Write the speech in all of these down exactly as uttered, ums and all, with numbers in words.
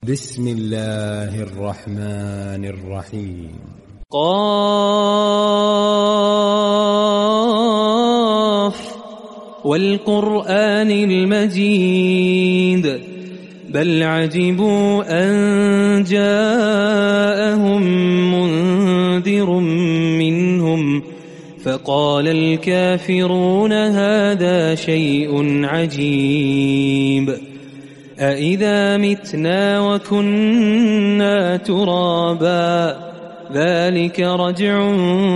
بسم الله الرحمن الرحيم. قاف والقرآن المجيد بل عجبوا أن جاءهم منذر منهم فقال الكافرون هذا شيء عجيب أإذا متنا وكنا ترابا ذلك رجع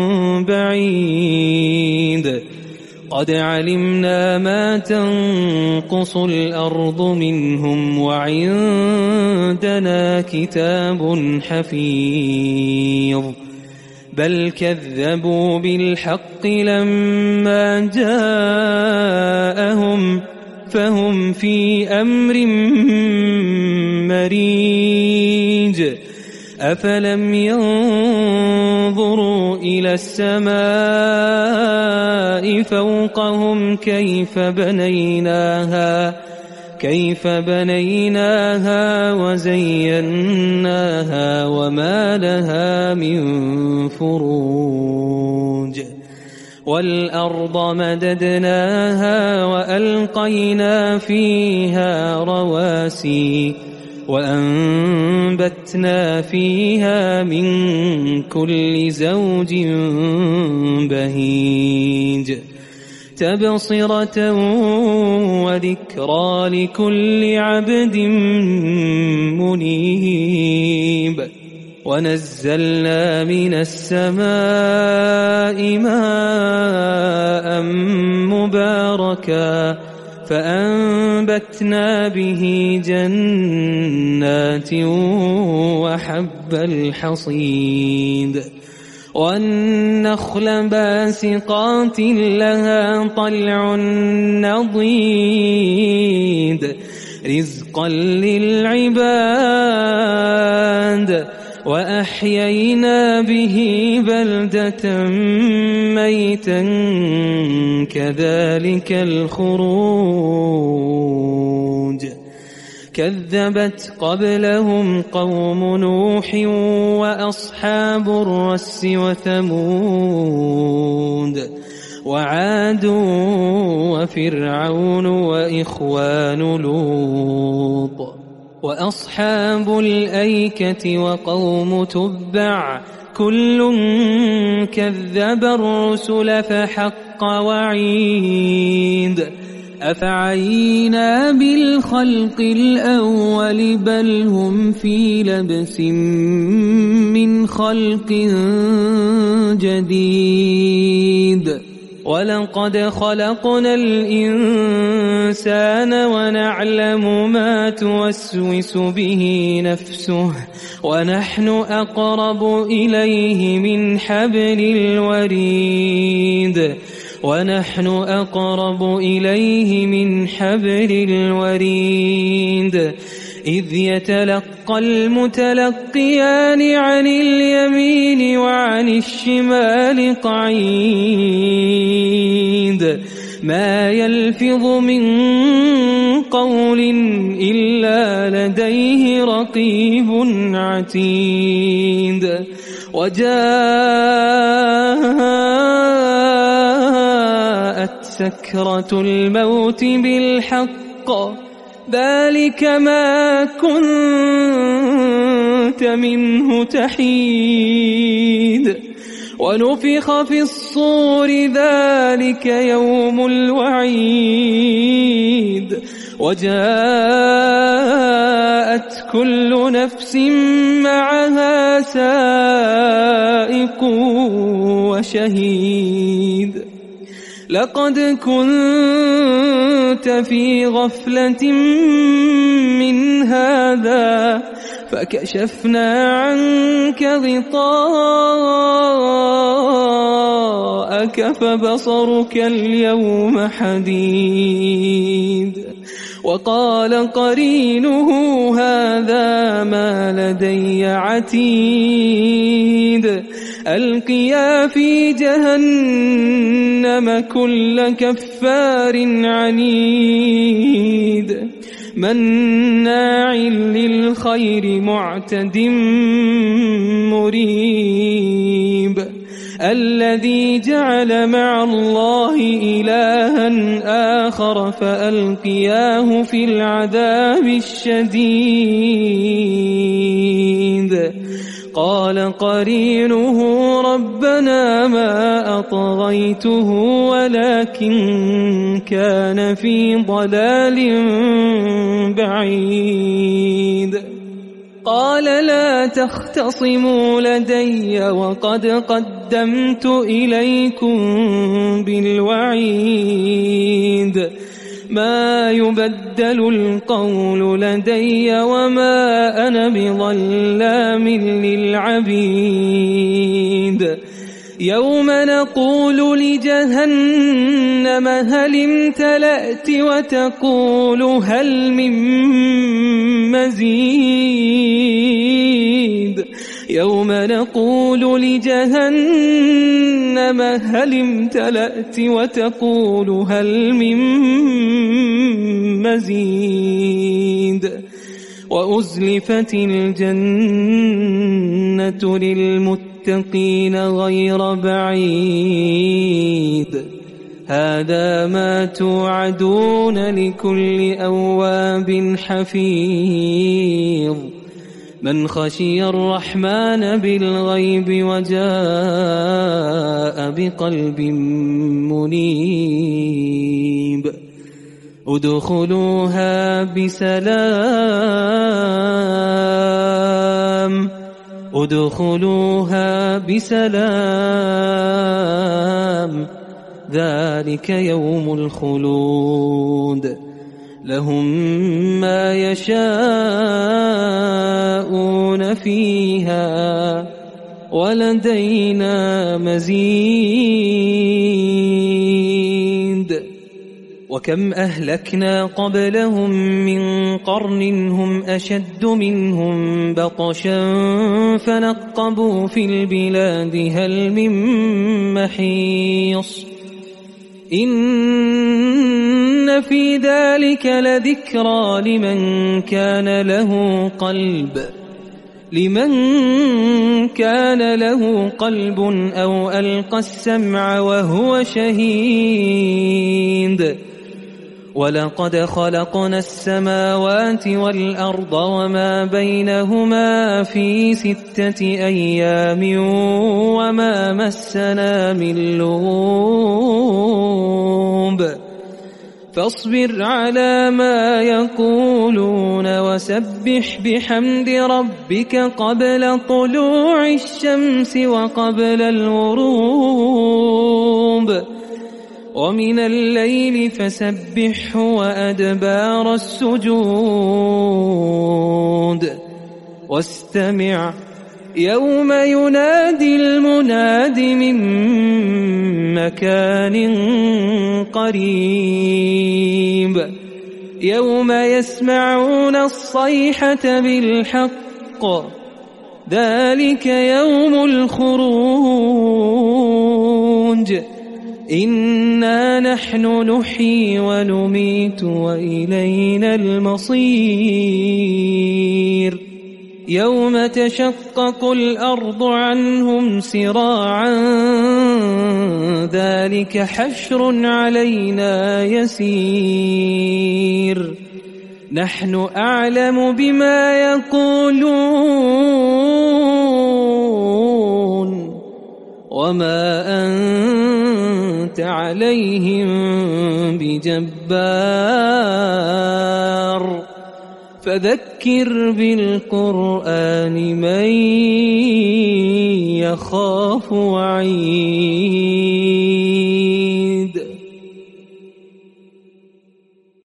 بعيد قد علمنا ما تنقص الأرض منهم وعندنا كتاب حفيظ بل كذبوا بالحق لما جاءهم فهم في أمر مريج أفلم ينظروا إلى السماء فوقهم كيف بنيناها كيف بنيناها وزيناها وما لها من فروج والأرض مددناها وألقينا فيها رواسي وأنبتنا فيها من كل زوج بهيج تبصرة وذكرى لكل عبد منيب ونزلنا من السماء ماء مباركا فأنبتنا به جنات وحب الحصيد والنخل باسقات لها طلع نضيد رزقا للعباد وأحيينا به بلدة ميتا كذلك الخروج كذبت قبلهم قوم نوح وأصحاب الرس وثمود وعاد وفرعون وإخوان لوط وأصحاب الأيكة وقوم تبع كل كذب الرسل فحق وعيد أفعينا بالخلق الأول بل هم في لبس من خلق جديد ولقد خلقنا الإنسان ونعلم ما توسوس به نفسه ونحن أقرب إليه من حبل الوريد ونحن أقرب إليه من حبل الوريد إذ يتلقى المتلقيان عن اليمين وعن الشمال قعيد ما يلفظ من قول إلا لديه رقيب عتيد وجاءت سكرة الموت بالحق ذلك ما كنت منه تحيد ونفخ في الصور ذلك يوم الوعيد وجاءت كل نفس معها سائق وشهيد لقد كنت في غفلة من هذا فكشفنا عنك غطاءك فبصرك اليوم حديد وقال قرينه هذا ما لدي عتيد ألقيا في جهنم كل كفار عنيد مناع للخير معتد مريب الذي جعل مع الله إلها آخر فألقياه في العذاب الشديد قال قرينه ربنا ما أطغيته ولكن كان في ضلال بعيد قال لا تختصموا لدي وقد قدمت إليكم بالوعيد ما يبدل القول لدي وما أنا بظلام للعبيد يوم نقول لجهنم هل امتلأت وتقول هل من مزيد يوم نقول لجهنم هل امتلأت وتقول هل من مزيد وأزلفت الجنة للمتقين غير بعيد هذا ما توعدون لكل أواب حفيظ من خشي الرحمن بالغيب وجاء بقلب منيب ادخلوها بسلام ادخلوها بسلام ذلك يوم الخلود لهم ما يشاءون فيها ولدينا مزيد وكم أهلكنا قبلهم من قرن هم أشد منهم بطشا فنقبوا في البلاد هل من محيص إن في ذلك لذكرى لمن كان له قلب لمن كان له قلب أو ألقى السمع وهو شهيد ولقد خلقنا السماوات والأرض وما بينهما في ستة أيام وما مسنا من لغوب فاصبر على ما يقولون وسبح بحمد ربك قبل طلوع الشمس وقبل الغروب ومن الليل فسبحه وأدبار السجود واستمع يوم ينادي المناد من مكان قريب يوم يسمعون الصيحة بالحق ذلك يوم الخروج إنا نحن نحيي ونميت وإلينا المصير يوم تشقق الأرض عنهم سراعا ذلك حشر علينا يسير نحن أعلم بما يقولون وما أنت عليهم بجبار فذكر بالقرآن من يخاف وعيد